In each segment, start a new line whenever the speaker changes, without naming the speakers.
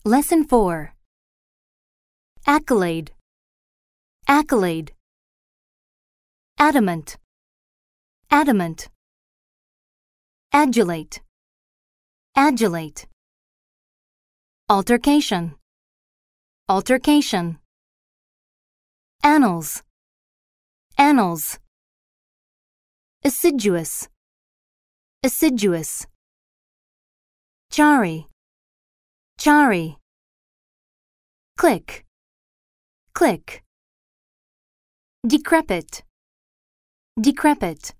Lesson 4. Accolade. Accolade. Adamant. Adamant. Adulate. Adulate. Altercation. Altercation. Annals. Annals. Assiduous. Assiduous. Chari. Chari. Click. Click. Decrepit. Decrepit.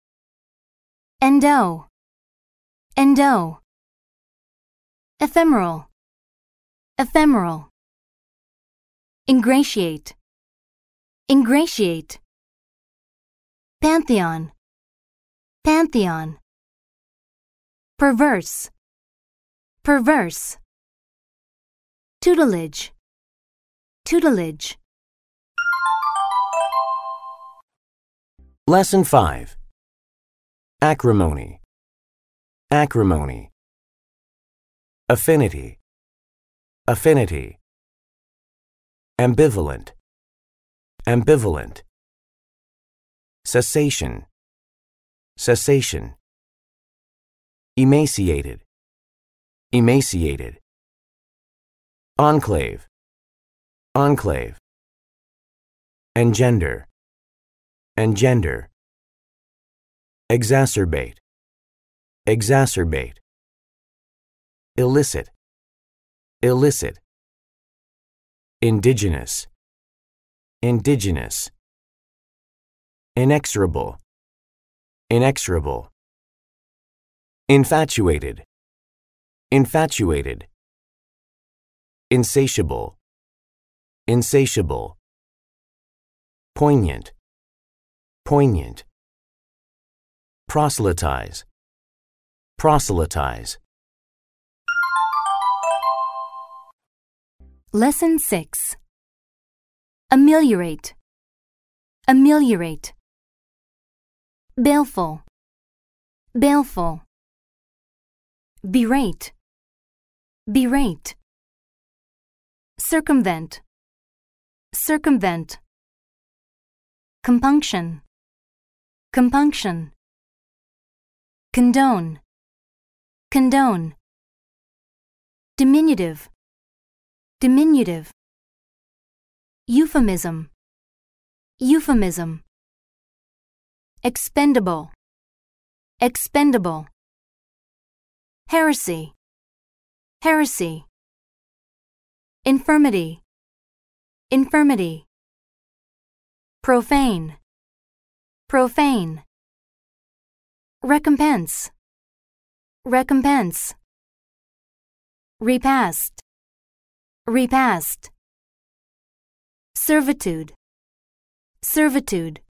Endo. Endo. Ephemeral. Ephemeral. Ingratiate. Ingratiate. Pantheon. Pantheon. Perverse. Perverse. Tutelage. Tutelage.
Lesson 5. Acrimony. Acrimony. Affinity. Affinity. Ambivalent. Ambivalent. Cessation. Cessation. Emaciated. Emaciated. Enclave. Enclave. Engender. Engender. Exacerbate. Exacerbate. Illicit. Illicit. Indigenous. Indigenous. Inexorable. Inexorable. Infatuated. Infatuated. Insatiable. Insatiable. Poignant. Poignant. Proselytize. Proselytize.
Lesson 6. Ameliorate. Ameliorate. Baleful. Baleful. Berate. Berate. Circumvent. Circumvent. Compunction. Compunction. Condone. Condone. Diminutive. Diminutive. Euphemism. Euphemism. Expendable. Expendable. Heresy. Heresy. Infirmity. Infirmity. Profane. Profane. Recompense. Recompense. Repast. Repast. Servitude. Servitude.